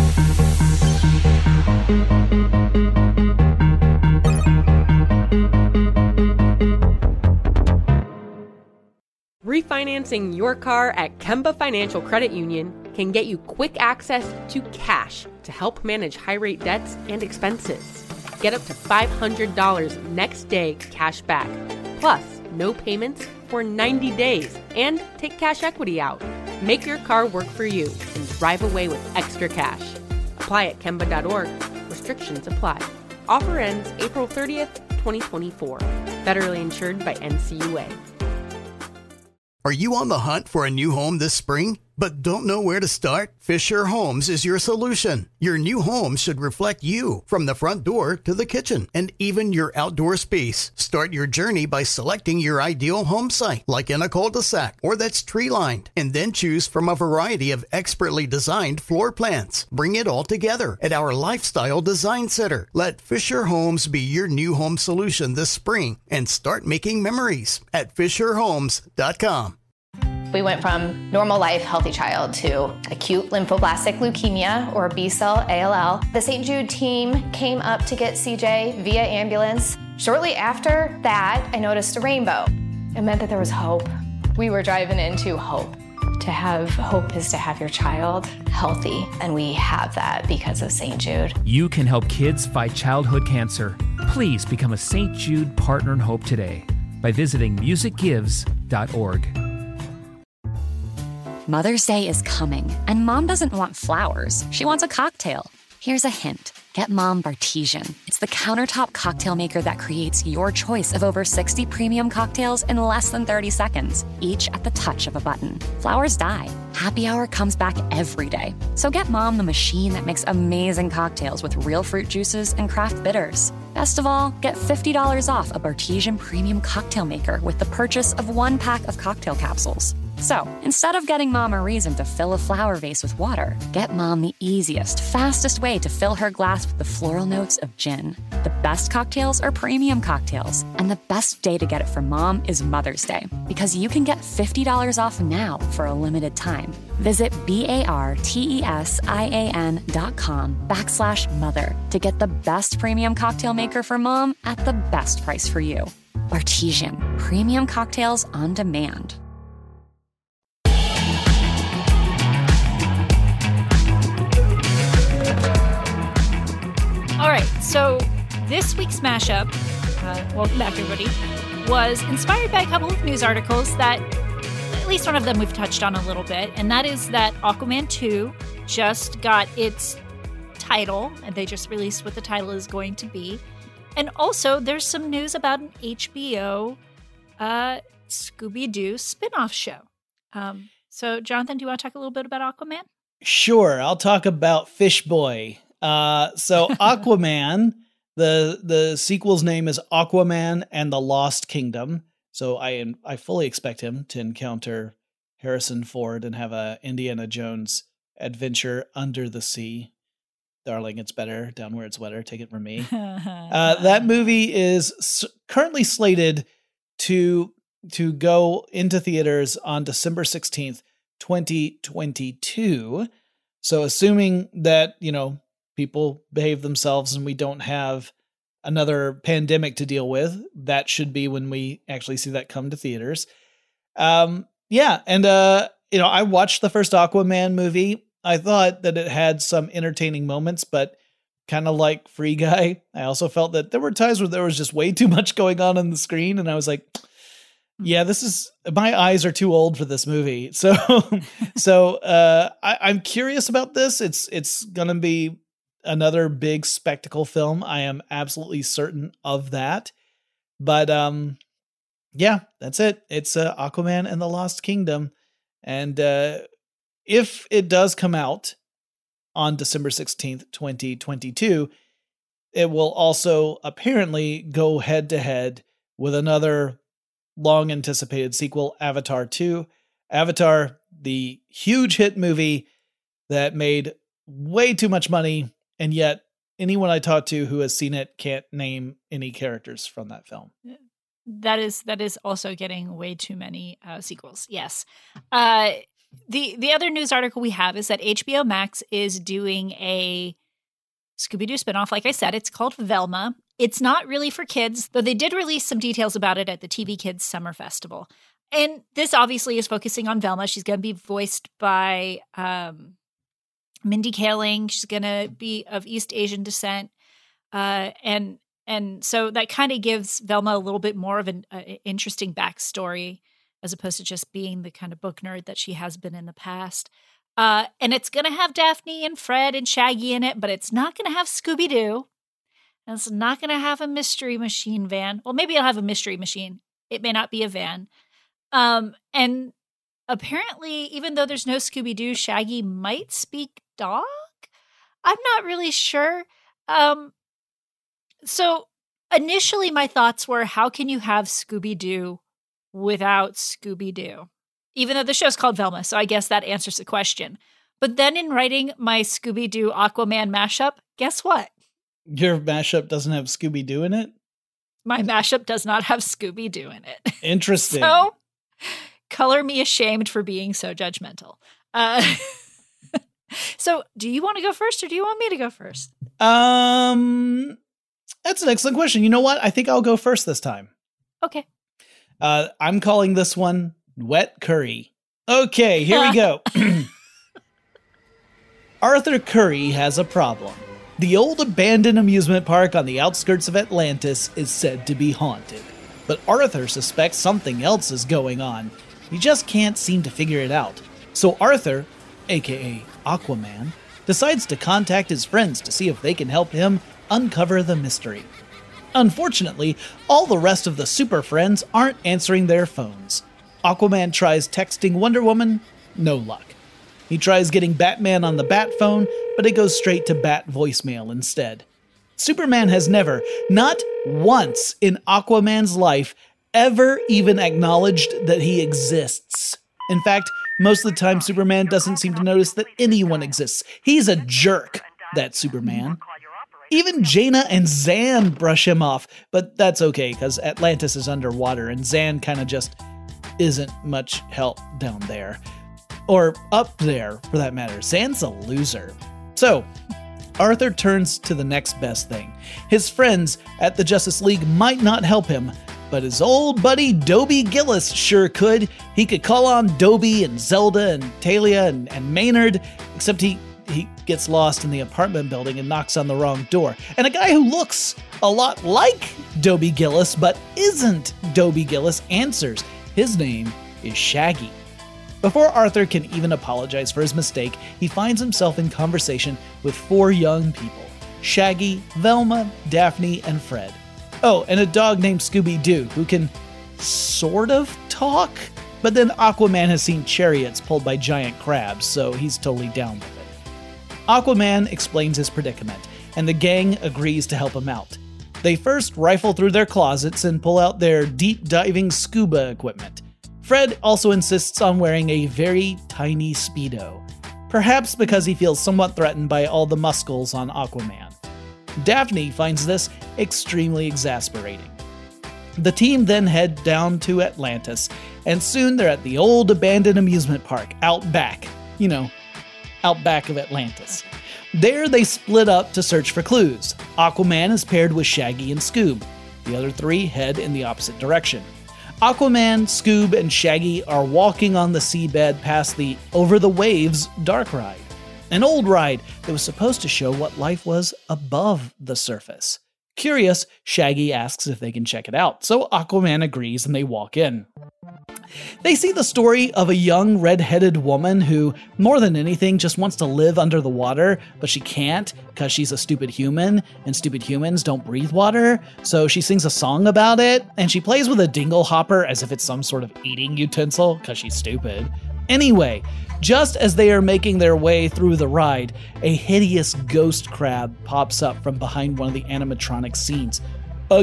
Refinancing your car at Kemba Financial Credit Union can get you quick access to cash to help manage high-rate debts and expenses. Get up to $500 next day cash back, plus no payments for 90 days, and take cash equity out. Make your car work for you and drive away with extra cash. Apply at Kemba.org. Restrictions apply. Offer ends April 30th, 2024. Federally insured by NCUA. Are you on the hunt for a new home this spring, but don't know where to start? Fisher Homes is your solution. Your new home should reflect you, from the front door to the kitchen, and even your outdoor space. Start your journey by selecting your ideal home site, like in a cul-de-sac or that's tree-lined, and then choose from a variety of expertly designed floor plans. Bring it all together at our Lifestyle Design Center. Let Fisher Homes be your new home solution this spring and start making memories at FisherHomes.com. We went from normal life, healthy child to acute lymphoblastic leukemia, or B-cell ALL. The St. Jude team came up to get CJ via ambulance. Shortly after that, I noticed a rainbow. It meant that there was hope. We were driving into hope. To have hope is to have your child healthy, and we have that because of St. Jude. You can help kids fight childhood cancer. Please become a St. Jude Partner in Hope today by visiting musicgives.org. Mother's Day is coming, and Mom doesn't want flowers. She wants a cocktail. Here's a hint. Get Mom Bartesian. It's the countertop cocktail maker that creates your choice of over 60 premium cocktails in less than 30 seconds, each at the touch of a button. Flowers die. Happy Hour comes back every day. So get Mom the machine that makes amazing cocktails with real fruit juices and craft bitters. Best of all, get $50 off a Bartesian premium cocktail maker with the purchase of 1 pack of cocktail capsules. So, instead of getting Mom a reason to fill a flower vase with water, get Mom the easiest, fastest way to fill her glass with the floral notes of gin. The best cocktails are premium cocktails, and the best day to get it for Mom is Mother's Day, because you can get $50 off now for a limited time. Visit BARTESIAN.com/mother to get the best premium cocktail maker for Mom at the best price for you. Bartesian, premium cocktails on demand. All right, so this week's mashup, welcome back everybody, was inspired by a couple of news articles that, at least one of them we've touched on a little bit, and that is that Aquaman 2 just got its title, and they just released what the title is going to be. And also, there's some news about an HBO Scooby-Doo spin-off show. So, Jonathan, do you want to talk a little bit about Aquaman? Sure, I'll talk about Fish Boy. So Aquaman, the sequel's name is Aquaman and the Lost Kingdom. So I fully expect him to encounter Harrison Ford and have a Indiana Jones adventure under the sea. Darling, it's better down where it's wetter. Take it from me. That movie is currently slated to go into theaters on December 16th, 2022. So assuming that, people behave themselves and we don't have another pandemic to deal with, that should be when we actually see that come to theaters. I watched the first Aquaman movie. I thought that it had some entertaining moments, but kind of like Free Guy, I also felt that there were times where there was just way too much going on the screen, and I was like, yeah, my eyes are too old for this movie. So I'm curious about this. It's going to be another big spectacle film. I am absolutely certain of that. But that's it. It's Aquaman and the Lost Kingdom. And if it does come out on December 16th, 2022, it will also apparently go head to head with another long anticipated sequel, Avatar 2. Avatar, the huge hit movie that made way too much money, and yet anyone I talk to who has seen it can't name any characters from that film. That is also getting way too many sequels. Yes. The other news article we have is that HBO Max is doing a Scooby-Doo spinoff. Like I said, it's called Velma. It's not really for kids, though they did release some details about it at the TV Kids Summer Festival. And this obviously is focusing on Velma. She's going to be voiced by Mindy Kaling. She's going to be of East Asian descent. And so that kind of gives Velma a little bit more of an interesting backstory as opposed to just being the kind of book nerd that she has been in the past. And it's going to have Daphne and Fred and Shaggy in it, but it's not going to have Scooby-Doo. And it's not going to have a Mystery Machine van. Well, maybe it'll have a Mystery Machine. It may not be a van. And apparently, even though there's no Scooby-Doo, Shaggy might speak dog? I'm not really sure. So initially my thoughts were, how can you have Scooby-Doo without Scooby-Doo? Even though the show's called Velma, so I guess that answers the question. But then in writing my Scooby-Doo Aquaman mashup, guess what? Your mashup doesn't have Scooby-Doo in it? My mashup does not have Scooby-Doo in it. Interesting. So, color me ashamed for being so judgmental. So, do you want to go first or do you want me to go first? That's an excellent question. You know what? I think I'll go first this time. Okay. I'm calling this one Wet Curry. Okay, here we go. Arthur Curry has a problem. The old abandoned amusement park on the outskirts of Atlantis is said to be haunted. But Arthur suspects something else is going on. He just can't seem to figure it out. So Arthur, aka Aquaman, decides to contact his friends to see if they can help him uncover the mystery. Unfortunately, all the rest of the super friends aren't answering their phones. Aquaman tries texting Wonder Woman, no luck. He tries getting Batman on the Bat phone, but it goes straight to Bat voicemail instead. Superman has never, not once in Aquaman's life, ever even acknowledged that he exists. In fact, most of the time Superman doesn't seem to notice that anyone exists. He's a jerk, that Superman. Even Jaina and Zan brush him off, but that's okay, because Atlantis is underwater, and Zan kind of just isn't much help down there. Or up there, for that matter. Zan's a loser. So, Arthur turns to the next best thing. His friends at the Justice League might not help him, but his old buddy Dobie Gillis sure could. He could call on Dobie and Zelda and Talia and Maynard, except he gets lost in the apartment building and knocks on the wrong door. And a guy who looks a lot like Dobie Gillis but isn't Dobie Gillis answers. His name is Shaggy. Before Arthur can even apologize for his mistake, he finds himself in conversation with 4 young people: Shaggy, Velma, Daphne, and Fred. Oh, and a dog named Scooby-Doo, who can sort of talk, but then Aquaman has seen chariots pulled by giant crabs, so he's totally down with it. Aquaman explains his predicament, and the gang agrees to help him out. They first rifle through their closets and pull out their deep-diving scuba equipment. Fred also insists on wearing a very tiny Speedo, perhaps because he feels somewhat threatened by all the muscles on Aquaman. Daphne finds this extremely exasperating. The team then head down to Atlantis, and soon they're at the old abandoned amusement park out back. You know, out back of Atlantis. There they split up to search for clues. Aquaman is paired with Shaggy and Scoob. The other 3 head in the opposite direction. Aquaman, Scoob, and Shaggy are walking on the seabed past the Over the Waves dark ride, an old ride that was supposed to show what life was above the surface. Curious, Shaggy asks if they can check it out, so Aquaman agrees and they walk in. They see the story of a young red-headed woman who, more than anything, just wants to live under the water, but she can't because she's a stupid human, and stupid humans don't breathe water, so she sings a song about it, and she plays with a dingle hopper as if it's some sort of eating utensil because she's stupid. Anyway, just as they are making their way through the ride, a hideous ghost crab pops up from behind one of the animatronic scenes. "A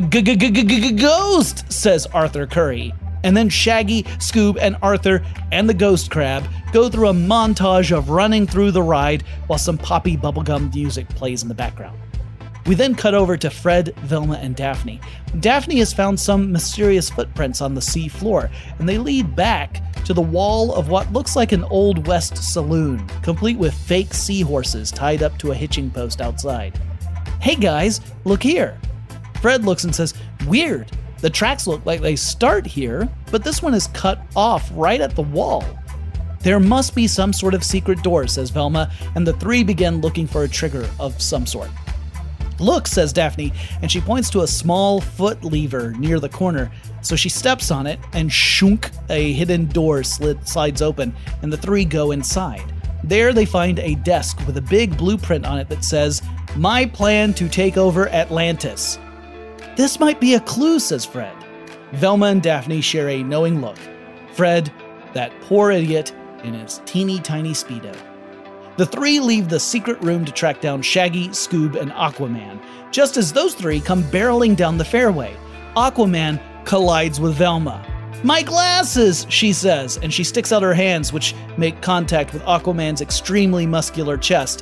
ghost," says Arthur Curry. And then Shaggy, Scoob, and Arthur and the ghost crab go through a montage of running through the ride while some poppy bubblegum music plays in the background. We then cut over to Fred, Velma, and Daphne. Daphne has found some mysterious footprints on the sea floor, and they lead back to the wall of what looks like an Old West saloon, complete with fake seahorses tied up to a hitching post outside. "Hey guys, look here." Fred looks and says, "Weird. The tracks look like they start here, but this one is cut off right at the wall." "There must be some sort of secret door," says Velma, and the 3 begin looking for a trigger of some sort. "Look," says Daphne, and she points to a small foot lever near the corner. So she steps on it, and shunk, a hidden door slides open, and the 3 go inside. There they find a desk with a big blueprint on it that says, "My plan to take over Atlantis." "This might be a clue," says Fred. Velma and Daphne share a knowing look. Fred, that poor idiot, in his teeny tiny Speedo. The 3 leave the secret room to track down Shaggy, Scoob, and Aquaman. Just as those 3 come barreling down the fairway, Aquaman collides with Velma. "My glasses," she says, and she sticks out her hands, which make contact with Aquaman's extremely muscular chest.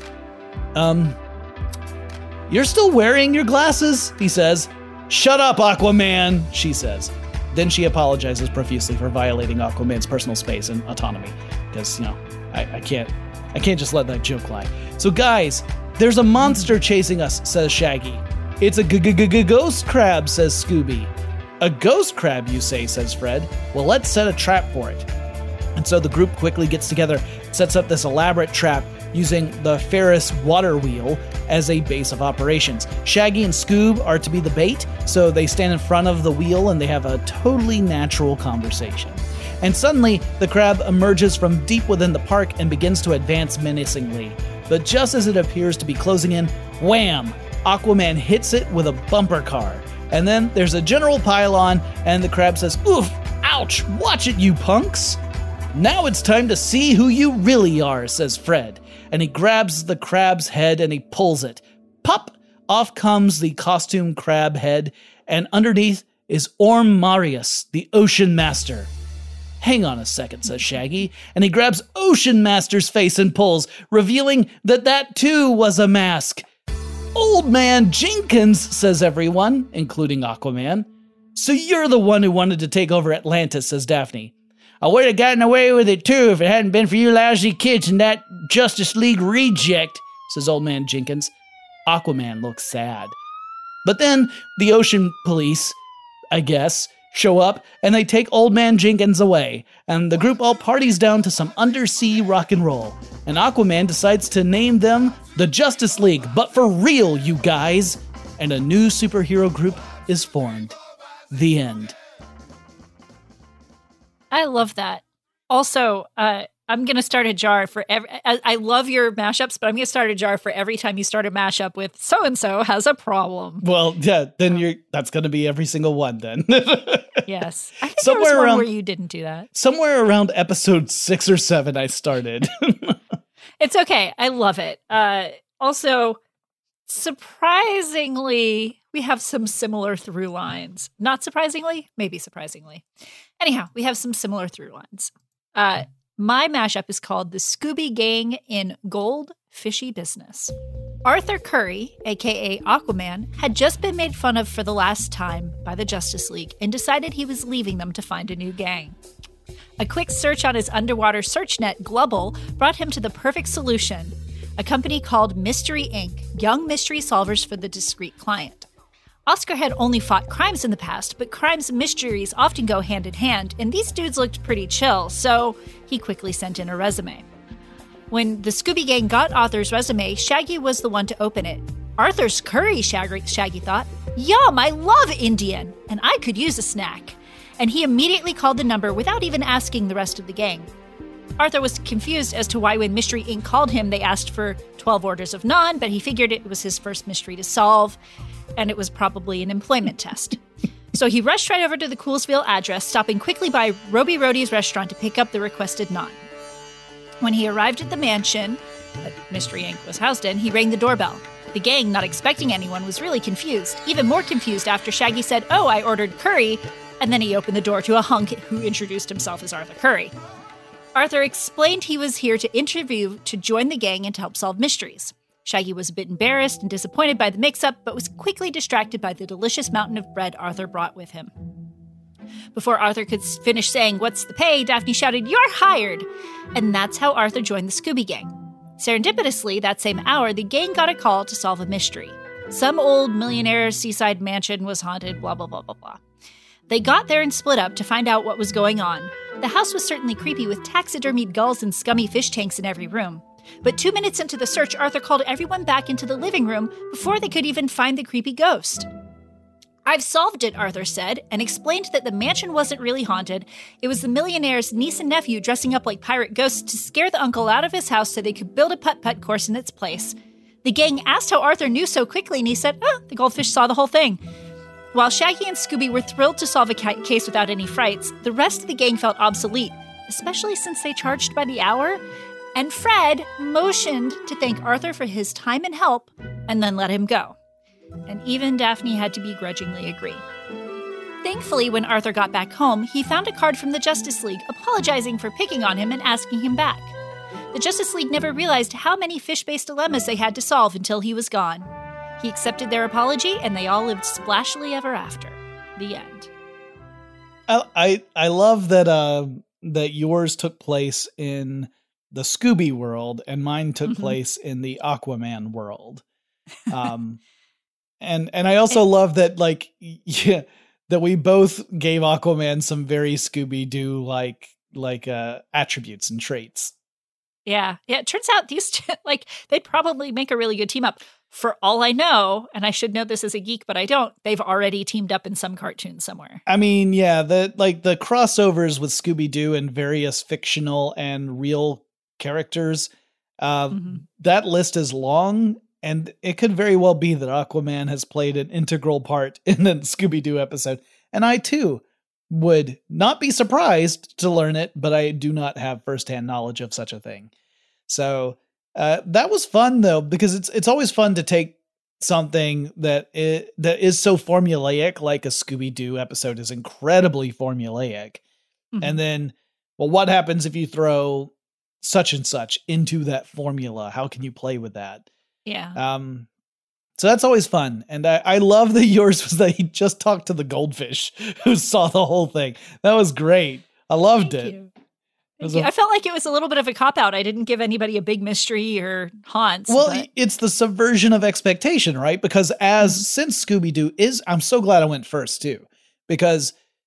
"You're still wearing your glasses?" he says. "Shut up, Aquaman," she says. Then she apologizes profusely for violating Aquaman's personal space and autonomy. Because, I can't just let that joke lie. "So guys, there's a monster chasing us," says Shaggy. "It's a ghost crab," says Scooby. "A ghost crab, you say," says Fred. "Well, let's set a trap for it." And so the group quickly gets together, sets up this elaborate trap using the Ferris water wheel as a base of operations. Shaggy and Scoob are to be the bait, so they stand in front of the wheel and they have a totally natural conversation. And suddenly, the crab emerges from deep within the park and begins to advance menacingly. But just as it appears to be closing in, wham! Aquaman hits it with a bumper car. And then there's a general pile-on, and the crab says, "Oof! Ouch! Watch it, you punks!" "Now it's time to see who you really are," says Fred. And he grabs the crab's head and he pulls it. Pop! Off comes the costume crab head, and underneath is Orm Marius, the Ocean Master. "Hang on a second," says Shaggy, and he grabs Ocean Master's face and pulls, revealing that too was a mask. "Old Man Jenkins," says everyone, including Aquaman. "So you're the one who wanted to take over Atlantis," says Daphne. "I would have gotten away with it too if it hadn't been for you lousy kids and that Justice League reject," says Old Man Jenkins. Aquaman looks sad. But then the ocean police, I guess, show up, and they take Old Man Jenkins away, and the group all parties down to some undersea rock and roll. And Aquaman decides to name them the Justice League, but for real, you guys! And a new superhero group is formed. The end. I love that. Also, I'm going to start a jar for I love your mashups, but I'm going to start a jar for every time you start a mashup with so-and-so has a problem. Well, yeah, then that's going to be every single one then. Yes. I think there was one where you didn't do that. Somewhere around episode 6 or 7, I started. It's okay. I love it. Also, surprisingly, we have some similar through lines. Not surprisingly, maybe surprisingly. Anyhow, we have some similar through lines. My mashup is called The Scooby Gang in Gold Fishy Business. Arthur Curry, aka Aquaman, had just been made fun of for the last time by the Justice League and decided he was leaving them to find a new gang. A quick search on his underwater search net, Glubble, brought him to the perfect solution, a company called Mystery Inc., Young Mystery Solvers for the Discreet Client. Oscar had only fought crimes in the past, but crimes and mysteries often go hand in hand, and these dudes looked pretty chill, so he quickly sent in a resume. When the Scooby Gang got Arthur's resume, Shaggy was the one to open it. Arthur's curry, Shaggy thought. Yum, I love Indian, and I could use a snack. And he immediately called the number without even asking the rest of the gang. Arthur was confused as to why when Mystery Inc. called him, they asked for 12 orders of naan, but he figured it was his first mystery to solve, and it was probably an employment test. So he rushed right over to the Coolsville address, stopping quickly by Roby Rody's restaurant to pick up the requested naan. When he arrived at the mansion that Mystery Inc. was housed in, he rang the doorbell. The gang, not expecting anyone, was really confused, even more confused after Shaggy said, "Oh, I ordered curry," and then he opened the door to a hunk who introduced himself as Arthur Curry. Arthur explained he was here to interview to join the gang and to help solve mysteries. Shaggy was a bit embarrassed and disappointed by the mix-up, but was quickly distracted by the delicious mountain of bread Arthur brought with him. Before Arthur could finish saying, "What's the pay?" Daphne shouted, "You're hired!" And that's how Arthur joined the Scooby Gang. Serendipitously, that same hour, the gang got a call to solve a mystery. Some old millionaire's seaside mansion was haunted, blah, blah, blah, blah, blah. They got there and split up to find out what was going on. The house was certainly creepy with taxidermied gulls and scummy fish tanks in every room. But 2 minutes into the search, Arthur called everyone back into the living room before they could even find the creepy ghost. "I've solved it," Arthur said, and explained that the mansion wasn't really haunted. It was the millionaire's niece and nephew dressing up like pirate ghosts to scare the uncle out of his house so they could build a putt-putt course in its place. The gang asked how Arthur knew so quickly, and he said, the goldfish saw the whole thing. While Shaggy and Scooby were thrilled to solve a case without any frights, the rest of the gang felt obsolete, especially since they charged by the hour. And Fred motioned to thank Arthur for his time and help, and then let him go. And even Daphne had to begrudgingly agree. Thankfully, when Arthur got back home, he found a card from the Justice League apologizing for picking on him and asking him back. The Justice League never realized how many fish-based dilemmas they had to solve until he was gone. He accepted their apology, and they all lived splashily ever after. The end. I love that that yours took place in the Scooby world and mine took place in the Aquaman world. And I also love that that we both gave Aquaman some very Scooby-Doo like attributes and traits. Yeah. It turns out these two, they'd probably make a really good team up. For all I know, and I should know this as a geek, but I don't, they've already teamed up in some cartoon somewhere. I mean, yeah, the crossovers with Scooby-Doo and various fictional and real characters, that list is long, and it could very well be that Aquaman has played an integral part in a Scooby-Doo episode. And I, too, would not be surprised to learn it, but I do not have firsthand knowledge of such a thing. So that was fun, though, because it's always fun to take something that is so formulaic, like a Scooby-Doo episode is incredibly formulaic. And then, well, what happens if you throw such and such into that formula? How can you play with that? Yeah. So that's always fun. And I love that yours was that he just talked to the goldfish who saw the whole thing. That was great. I loved it. I felt like it was a little bit of a cop-out. I didn't give anybody a big mystery or haunts. Well, it's the subversion of expectation, right? Because since Scooby-Doo I'm so glad I went first too, because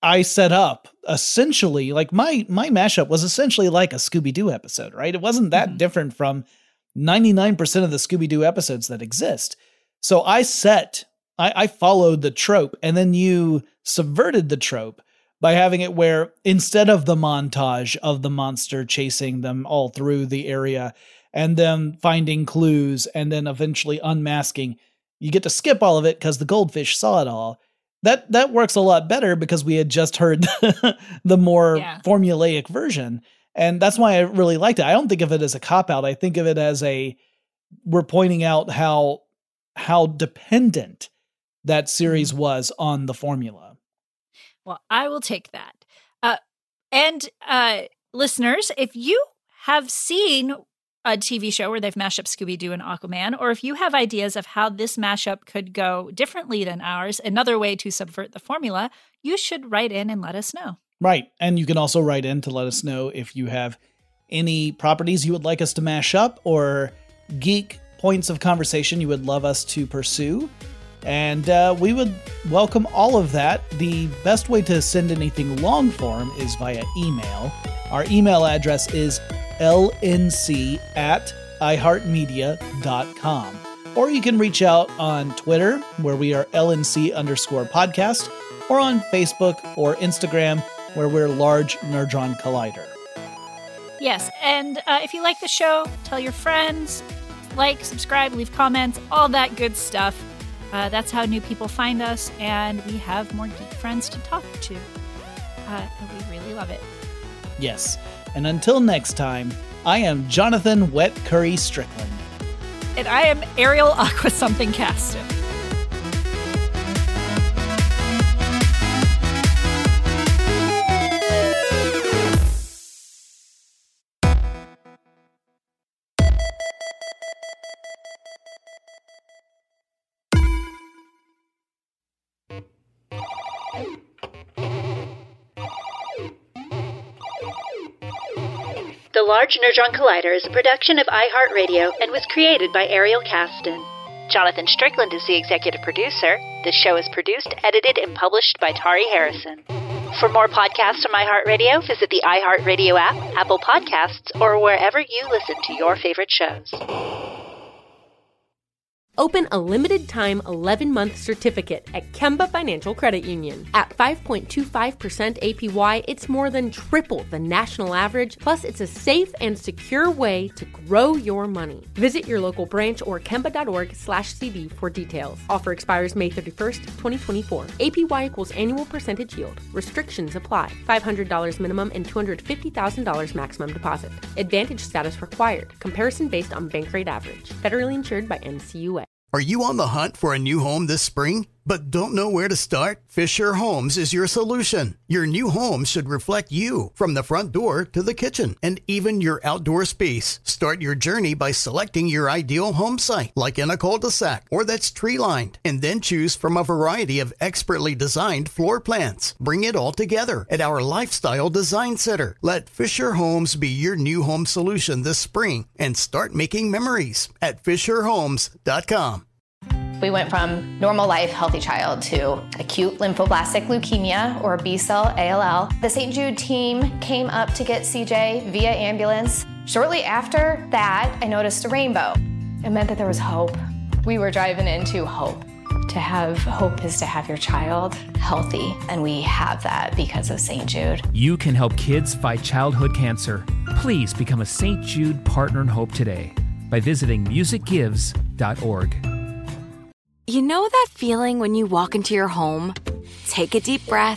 I set up essentially, like my mashup was essentially like a Scooby-Doo episode, right? It wasn't that different from 99% of the Scooby-Doo episodes that exist. So I followed the trope, and then you subverted the trope by having it where instead of the montage of the monster chasing them all through the area and them finding clues and then eventually unmasking, you get to skip all of it because the goldfish saw it all. That works a lot better because we had just heard the more formulaic version. And that's why I really liked it. I don't think of it as a cop-out. I think of it as we're pointing out how dependent that series was on the formula. Well, I will take that. And listeners, if you have seen a TV show where they've mashed up Scooby-Doo and Aquaman, or if you have ideas of how this mashup could go differently than ours, another way to subvert the formula, you should write in and let us know. Right. And you can also write in to let us know if you have any properties you would like us to mash up or geek points of conversation you would love us to pursue. And we would welcome all of that. The best way to send anything long form is via email. Our email address is lnc@iheartmedia.com. Or you can reach out on Twitter, where we are LNC_podcast, or on Facebook or Instagram, where we're Large Nerdron Collider. Yes, and if you like the show, tell your friends, like, subscribe, leave comments, all that good stuff. That's how new people find us, and we have more geek friends to talk to. And we really love it. Yes. And until next time, I am Jonathan Wet Curry Strickland. And I am Ariel Aqua Something Caston. The Large Nerdron Collider is a production of iHeartRadio and was created by Ariel Caston. Jonathan Strickland is the executive producer. The show is produced, edited, and published by Tari Harrison. For more podcasts from iHeartRadio, visit the iHeartRadio app, Apple Podcasts, or wherever you listen to your favorite shows. Open a limited-time 11-month certificate at Kemba Financial Credit Union. At 5.25% APY, it's more than triple the national average, plus it's a safe and secure way to grow your money. Visit your local branch or kemba.org/cd for details. Offer expires May 31st, 2024. APY equals annual percentage yield. Restrictions apply. $500 minimum and $250,000 maximum deposit. Advantage status required. Comparison based on bank rate average. Federally insured by NCUA. Are you on the hunt for a new home this spring, but don't know where to start? Fisher Homes is your solution. Your new home should reflect you, from the front door to the kitchen, and even your outdoor space. Start your journey by selecting your ideal home site, like in a cul-de-sac or that's tree-lined, and then choose from a variety of expertly designed floor plans. Bring it all together at our Lifestyle Design Center. Let Fisher Homes be your new home solution this spring and start making memories at FisherHomes.com. We went from normal life, healthy child to acute lymphoblastic leukemia, or B-cell ALL. The St. Jude team came up to get CJ via ambulance. Shortly after that, I noticed a rainbow. It meant that there was hope. We were driving into hope. To have hope is to have your child healthy, and we have that because of St. Jude. You can help kids fight childhood cancer. Please become a St. Jude Partner in Hope today by visiting musicgives.org. You know that feeling when you walk into your home, take a deep breath,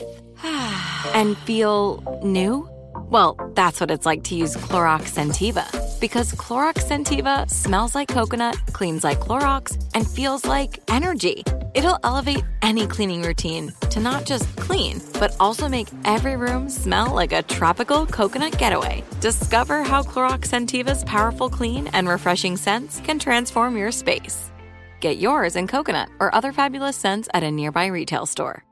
and feel new? Well, that's what it's like to use Clorox Scentiva. Because Clorox Scentiva smells like coconut, cleans like Clorox, and feels like energy. It'll elevate any cleaning routine to not just clean, but also make every room smell like a tropical coconut getaway. Discover how Clorox Scentiva's powerful clean and refreshing scents can transform your space. Get yours in coconut or other fabulous scents at a nearby retail store.